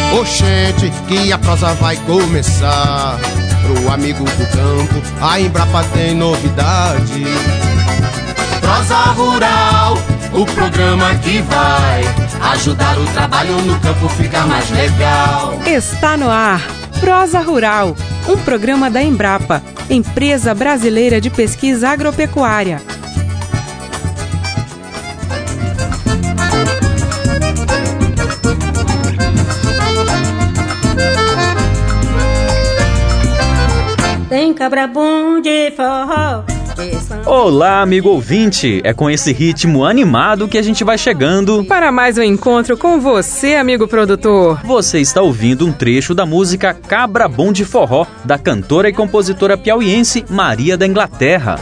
Oxente, que a prosa vai começar. Pro amigo do campo, a Embrapa tem novidade. Prosa Rural, o programa que vai ajudar o trabalho no campo ficar mais legal. Está no ar, Prosa Rural, um programa da Embrapa, Empresa Brasileira de Pesquisa Agropecuária. Tem cabra bom de forró. Olá, amigo ouvinte! É com esse ritmo animado que a gente vai chegando para mais um encontro com você, amigo produtor. Você está ouvindo um trecho da música Cabra Bom de Forró, da cantora e compositora piauiense Maria da Inglaterra.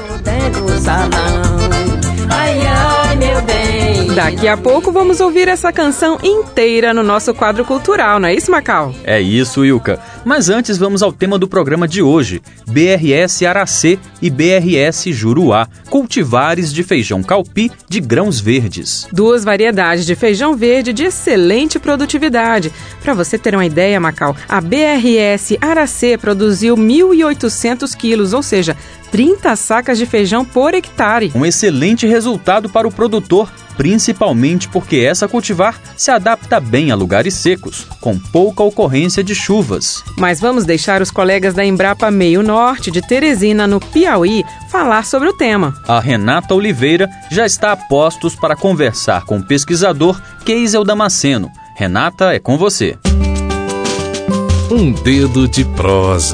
Ai, ai, meu bem. Daqui a pouco vamos ouvir essa canção inteira no nosso quadro cultural, não é isso, Macau? É isso, Ilka. Mas antes vamos ao tema do programa de hoje, BRS Aracê e BRS Juruá, cultivares de feijão calpi de grãos verdes. Duas variedades de feijão verde de excelente produtividade. Para você ter uma ideia, Macau, a BRS Aracê produziu 1.800 quilos, ou seja, 30 sacas de feijão por hectare. Um excelente resultado para o produtor, principalmente porque essa cultivar se adapta bem a lugares secos, com pouca ocorrência de chuvas. Mas vamos deixar os colegas da Embrapa Meio Norte de Teresina, no Piauí, falar sobre o tema. A Renata Oliveira já está a postos para conversar com o pesquisador Keisel Damasceno. Renata, é com você. Um dedo de prosa.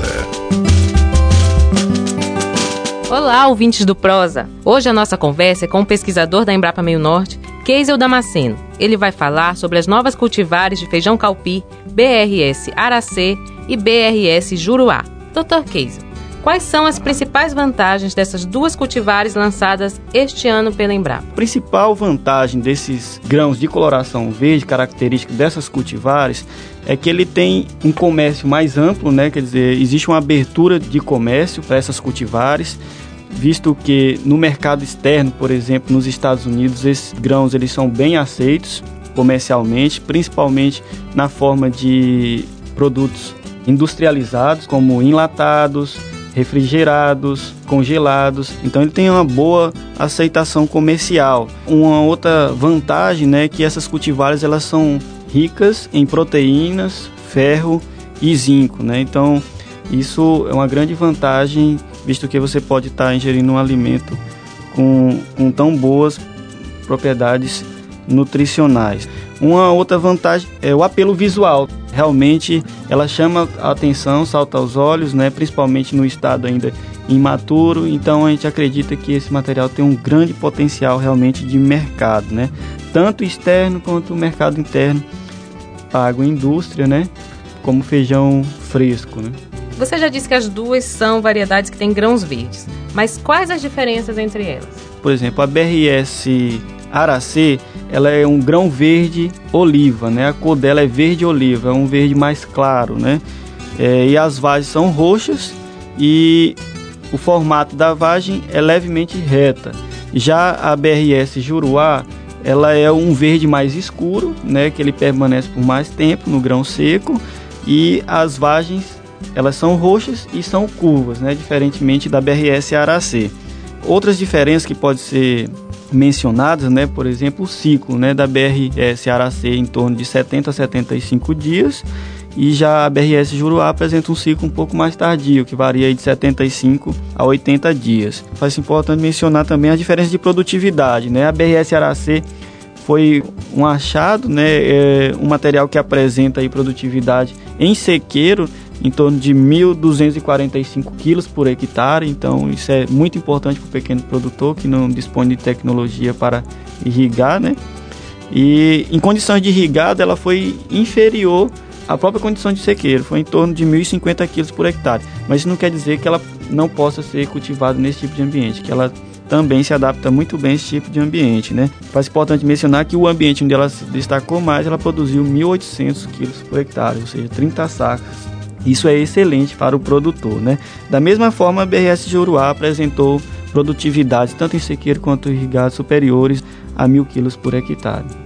Olá, ouvintes do Prosa! Hoje a nossa conversa é com o pesquisador da Embrapa Meio Norte, Keisel Damasceno. Ele vai falar sobre as novas cultivares de feijão calpi, BRS Aracê e BRS Juruá. Dr. Keisel, quais são as principais vantagens dessas duas cultivares lançadas este ano pela Embrapa? A principal vantagem desses grãos de coloração verde, característica dessas cultivares, é que ele tem um comércio mais amplo, né? Quer dizer, existe uma abertura de comércio para essas cultivares, visto que no mercado externo, por exemplo, nos Estados Unidos, esses grãos eles são bem aceitos comercialmente, principalmente na forma de produtos industrializados, como enlatados, refrigerados, congelados. Então ele tem uma boa aceitação comercial. Uma outra vantagem, né, é que essas cultivares elas são ricas em proteínas, ferro e zinco, né? Então isso é uma grande vantagem, visto que você pode estar ingerindo um alimento com tão boas propriedades nutricionais. Uma outra vantagem é o apelo visual. Realmente ela chama a atenção, salta aos olhos, né? Principalmente no estado ainda imaturo. Então a gente acredita que esse material tem um grande potencial realmente de mercado, né? Tanto externo quanto o mercado interno, a agroindústria, né? Como feijão fresco, né? Você já disse que as duas são variedades que têm grãos verdes, mas quais as diferenças entre elas? Por exemplo, a BRS Aracê, ela é um grão verde oliva, né? A cor dela é verde oliva, é um verde mais claro, né? E as vagens são roxas e o formato da vagem é levemente reta. Já a BRS Juruá, ela é um verde mais escuro, né? Que ele permanece por mais tempo no grão seco, e as vagens elas são roxas e são curvas, né? Diferentemente da BRS Aracê. Outras diferenças que podem ser mencionadas, né? Por exemplo, o ciclo, né, da BRS Aracê em torno de 70 a 75 dias, e já a BRS Juruá apresenta um ciclo um pouco mais tardio, que varia de 75 a 80 dias. Faz importante mencionar também a diferença de produtividade, né? A BRS Aracê foi um achado, né? Um material que apresenta aí produtividade em sequeiro em torno de 1.245 quilos por hectare. Então isso é muito importante para o pequeno produtor que não dispõe de tecnologia para irrigar, né? E em condições de irrigado ela foi inferior à própria condição de sequeiro, foi em torno de 1.050 quilos por hectare. Mas isso não quer dizer que ela não possa ser cultivada nesse tipo de ambiente, que ela também se adapta muito bem a esse tipo de ambiente, né? Faz importante mencionar que o ambiente onde ela se destacou mais, ela produziu 1.800 quilos por hectare, ou seja, 30 sacas. Isso é excelente para o produtor, né? Da mesma forma, a BRS Juruá apresentou produtividades tanto em sequeiro quanto irrigado superiores a 1.000 quilos por hectare.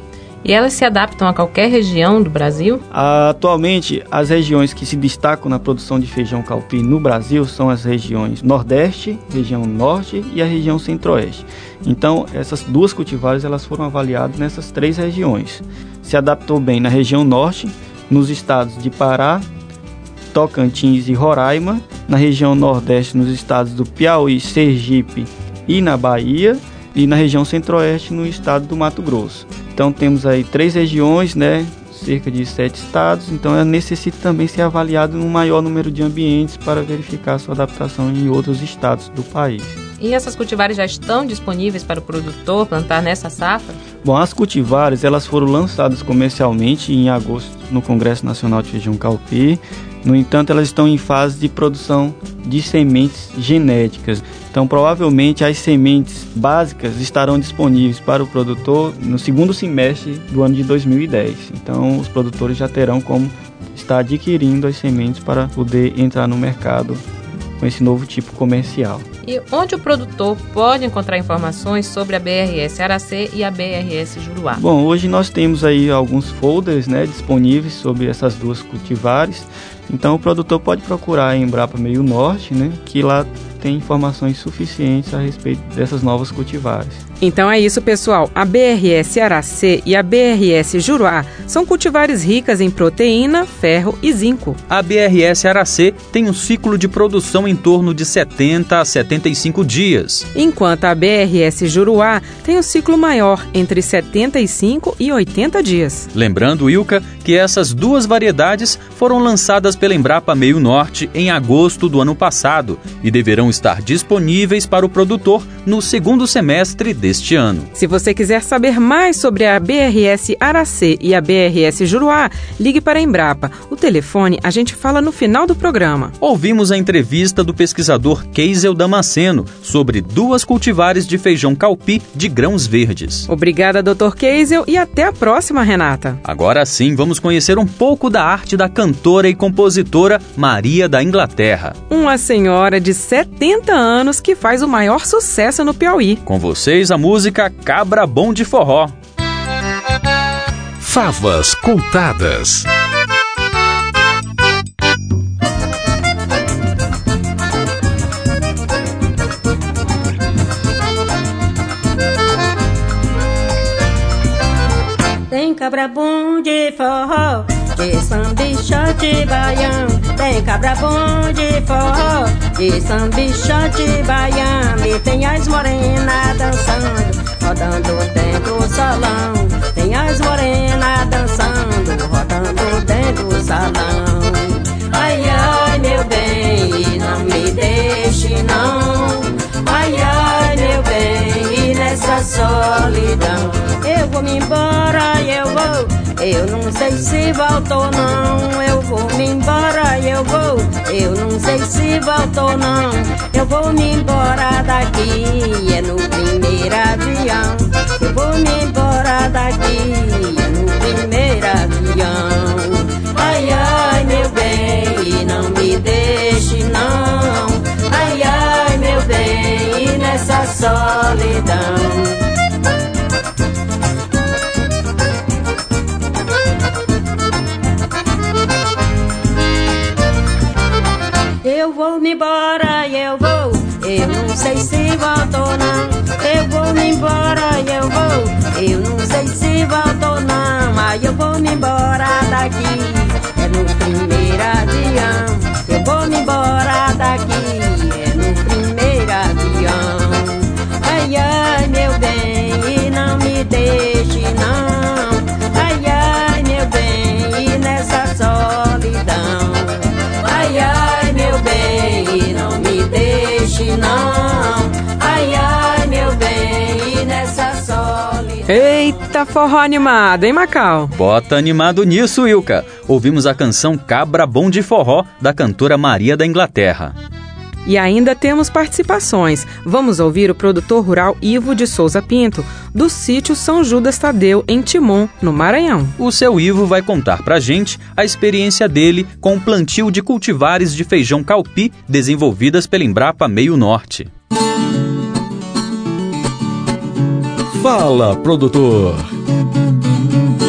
E elas se adaptam a qualquer região do Brasil? Atualmente, as regiões que se destacam na produção de feijão calpi no Brasil são as regiões Nordeste, região Norte e a região Centro-Oeste. Então, essas duas cultivares elas foram avaliadas nessas 3 regiões. Se adaptou bem na região Norte, nos estados de Pará, Tocantins e Roraima, na região Nordeste, nos estados do Piauí, Sergipe e na Bahia, e na região Centro-Oeste, no estado do Mato Grosso. Então temos aí 3 regiões, né, cerca de 7 estados, então ela necessita também ser avaliada num maior número de ambientes para verificar sua adaptação em outros estados do país. E essas cultivares já estão disponíveis para o produtor plantar nessa safra? Bom, as cultivares elas foram lançadas comercialmente em agosto no Congresso Nacional de Feijão Calpi. No entanto, elas estão em fase de produção de sementes genéticas. Então, provavelmente, as sementes básicas estarão disponíveis para o produtor no segundo semestre do ano de 2010. Então, os produtores já terão como estar adquirindo as sementes para poder entrar no mercado com esse novo tipo comercial. E onde o produtor pode encontrar informações sobre a BRS Aracê e a BRS Juruá? Bom, hoje nós temos aí alguns folders, né, disponíveis sobre essas duas cultivares. Então o produtor pode procurar a Embrapa Meio Norte, né, que lá tem informações suficientes a respeito dessas novas cultivares. Então é isso, pessoal. A BRS Aracê e a BRS Juruá são cultivares ricas em proteína, ferro e zinco. A BRS Aracê tem um ciclo de produção em torno de 70 a 75 dias. Enquanto a BRS Juruá tem um ciclo maior, entre 75 e 80 dias. Lembrando, Ilka, que essas duas variedades foram lançadas pela Embrapa Meio Norte em agosto do ano passado e deverão estar disponíveis para o produtor no segundo semestre deste ano. Se você quiser saber mais sobre a BRS Aracê e a BRS Juruá, ligue para a Embrapa. O telefone a gente fala no final do programa. Ouvimos a entrevista do pesquisador Keisel Damasceno sobre duas cultivares de feijão calpi de grãos verdes. Obrigada, Dr. Keisel, e até a próxima, Renata. Agora sim, vamos conhecer um pouco da arte da cantora e compositora Maria da Inglaterra. Uma senhora de 70 anos que faz o maior sucesso no Piauí. Com vocês, a música Cabra Bom de Forró. Favas contadas. Tem cabra bom de forró, de sambichote baião. Tem cabra bom de forró, de sambichote baião. E tem as morenas dançando, rodando dentro do salão. Tem as morenas dançando, rodando dentro do salão. Ai, ai, meu bem, não me deixe não. Ai, ai, meu bem, e nessa solidão eu vou me embora, eu vou. Eu não sei se volto ou não. Eu vou me embora, eu vou. Eu não sei se volto ou não. Eu vou me embora daqui, é no primeiro avião. Eu vou me embora daqui, é no primeiro avião. Ai, ai, meu bem, não me deixe não. Ai, ai, meu bem, e nessa solidão eu vou me embora, eu vou. Eu não sei se volto ou não. Eu vou me embora, eu vou. Eu não sei se volto ou não. Mas eu vou me embora daqui, é no primeiro avião. Eu vou me embora daqui, é no primeiro avião. Ai, ai, meu bem, e não me deixe não. Ai, ai, meu bem, e nessa solidão. Ai, ai, meu bem, e não me deixe não. Ai, ai, meu bem, e nessa solidão. Eita, forró animado, hein, Macau? Bota animado nisso, Ilka. Ouvimos a canção Cabra Bom de Forró, da cantora Maria da Inglaterra. E ainda temos participações. Vamos ouvir o produtor rural Ivo de Souza Pinto, do sítio São Judas Tadeu, em Timon, no Maranhão. O seu Ivo vai contar pra gente a experiência dele com o plantio de cultivares de feijão calpi desenvolvidas pela Embrapa Meio Norte. Fala, produtor!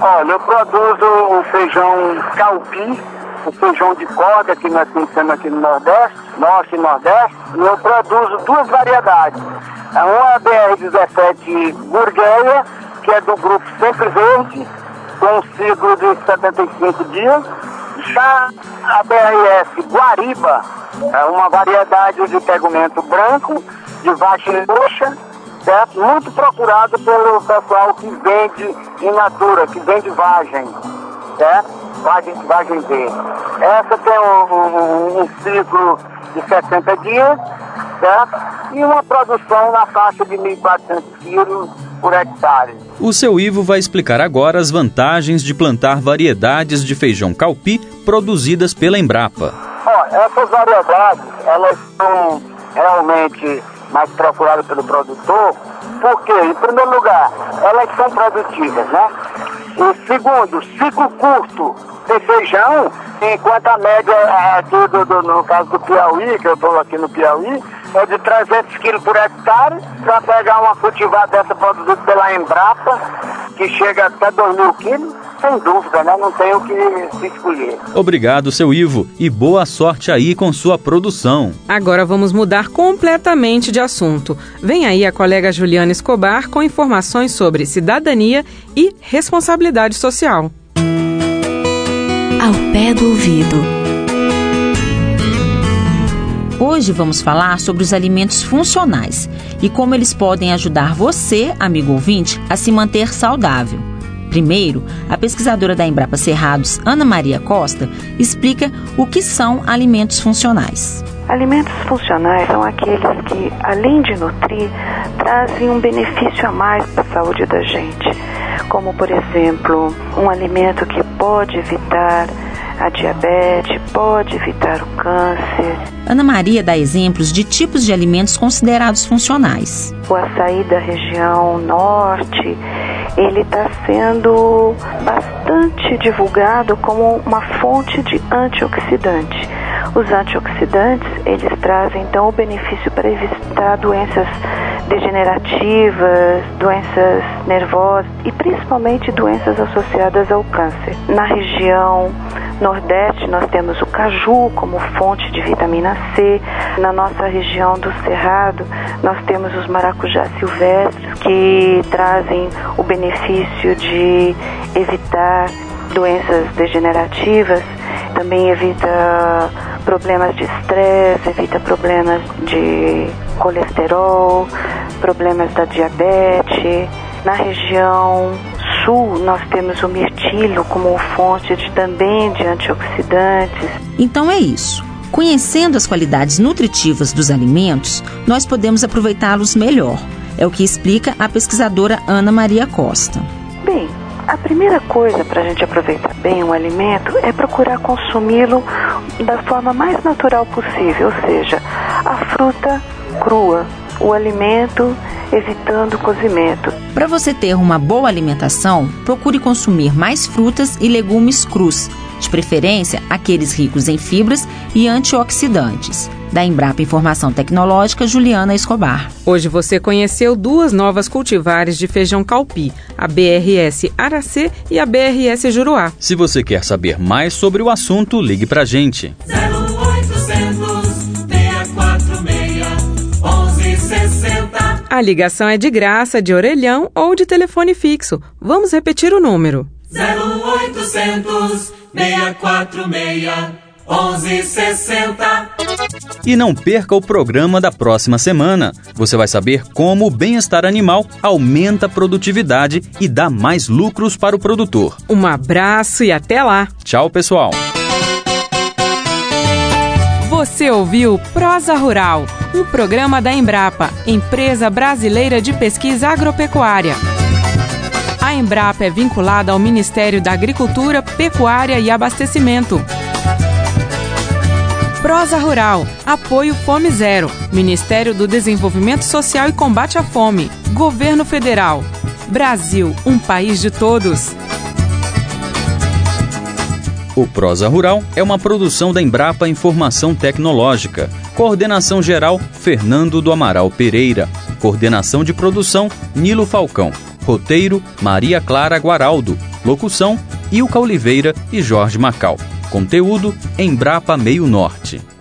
Olha, eu produzo o feijão calpi, o feijão de corda que nós temos aqui no Nordeste, Norte e Nordeste, e eu produzo duas variedades. Uma é a BR-17 Gurgueia, que é do grupo Sempre Verde, com um ciclo de 75 dias. Já a BRS Guariba é uma variedade de tegumento branco, de vagem roxa, certo? Muito procurado pelo pessoal que vende in natura, que vende vagem, certo? Vagem verde. Essa tem um ciclo de 60 dias, certo? E uma produção na faixa de 1.400 quilos por hectare. O seu Ivo vai explicar agora as vantagens de plantar variedades de feijão calpi produzidas pela Embrapa. Essas variedades, elas são realmente mais procuradas pelo produtor, porque, em primeiro lugar, elas são produtivas, né? E segundo, ciclo curto de feijão, enquanto a média aqui no caso do Piauí, que eu estou aqui no Piauí, é de 300 quilos por hectare, para pegar uma cultivada dessa produzida pela Embrapa, que chega até 2.000 quilos, sem dúvida, né? Não tem o que se escolher. Obrigado, seu Ivo, e boa sorte aí com sua produção. Agora vamos mudar completamente de assunto. Vem aí a colega Juliana Escobar com informações sobre cidadania e responsabilidade social. Ao pé do ouvido. Hoje vamos falar sobre os alimentos funcionais e como eles podem ajudar você, amigo ouvinte, a se manter saudável. Primeiro, a pesquisadora da Embrapa Cerrados, Ana Maria Costa, explica o que são alimentos funcionais. Alimentos funcionais são aqueles que, além de nutrir, trazem um benefício a mais para a saúde da gente, como, por exemplo, um alimento que pode evitar a diabetes, pode evitar o câncer. Ana Maria dá exemplos de tipos de alimentos considerados funcionais. O açaí da região norte, ele está sendo bastante divulgado como uma fonte de antioxidante. Os antioxidantes, eles trazem então o benefício para evitar doenças degenerativas, doenças nervosas e principalmente doenças associadas ao câncer. Na região Nordeste, nós temos o caju como fonte de vitamina C. Na nossa região do Cerrado, nós temos os maracujás silvestres, que trazem o benefício de evitar doenças degenerativas, também evita problemas de estresse, evita problemas de colesterol, problemas da diabetes. Na região sul, nós temos o mirtilo como fonte também de antioxidantes. Então é isso. Conhecendo as qualidades nutritivas dos alimentos, nós podemos aproveitá-los melhor. É o que explica a pesquisadora Ana Maria Costa. Bem, a primeira coisa para a gente aproveitar bem um alimento é procurar consumi-lo da forma mais natural possível, ou seja, a fruta crua, o alimento evitando o cozimento. Para você ter uma boa alimentação, procure consumir mais frutas e legumes crus, de preferência aqueles ricos em fibras e antioxidantes. Da Embrapa Informação Tecnológica, Juliana Escobar. Hoje você conheceu duas novas cultivares de feijão calpi, a BRS Aracê e a BRS Juruá. Se você quer saber mais sobre o assunto, ligue pra gente. 0800 646 1160. A ligação é de graça, de orelhão ou de telefone fixo. Vamos repetir o número. 0800 646 1160. E não perca o programa da próxima semana. Você vai saber como o bem-estar animal aumenta a produtividade e dá mais lucros para o produtor. Um abraço e até lá. Tchau, pessoal. Você ouviu Prosa Rural, um programa da Embrapa, Empresa Brasileira de Pesquisa Agropecuária. A Embrapa é vinculada ao Ministério da Agricultura, Pecuária e Abastecimento. Prosa Rural, apoio Fome Zero, Ministério do Desenvolvimento Social e Combate à Fome, Governo Federal. Brasil, um país de todos. O Prosa Rural é uma produção da Embrapa Informação Tecnológica. Coordenação geral, Fernando do Amaral Pereira. Coordenação de produção, Nilo Falcão. Roteiro, Maria Clara Guaraldo. Locução, Ilka Oliveira e Jorge Macau. Conteúdo, Embrapa Meio Norte.